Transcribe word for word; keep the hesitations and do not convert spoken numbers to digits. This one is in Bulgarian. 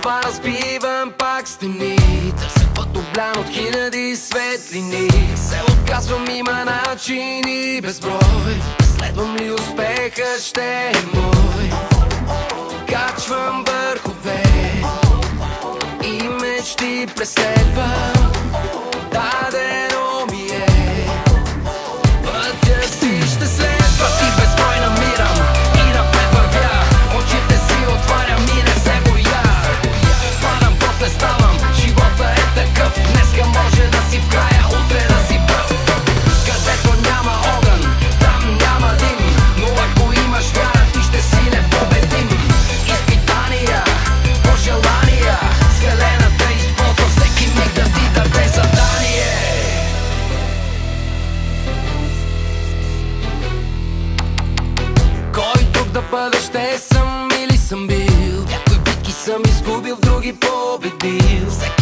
това разбивам пак стени. Търся път облян от хиляди светлини. Се отказвам, има начини безброй. Следвам ли успеха, ще е мой. Качвам върхове и мечти преследвам. Дадено ми е, пътя си ще следва. И безброй намирам и напред вървя. Очите си отварям и не се боя. Падам, после ставам, живота е такъв. Днеска може да си в края, утре да си пръв. Където няма огън, там няма дим. Но ако имаш вяра, ти ще си непобедим. Изпитания, пожелания, Вселената използва всеки миг да ти даде задание. Кой друг да бъда, ще съм или съм бил. Някои битки съм изгубил, в други победил. Всеки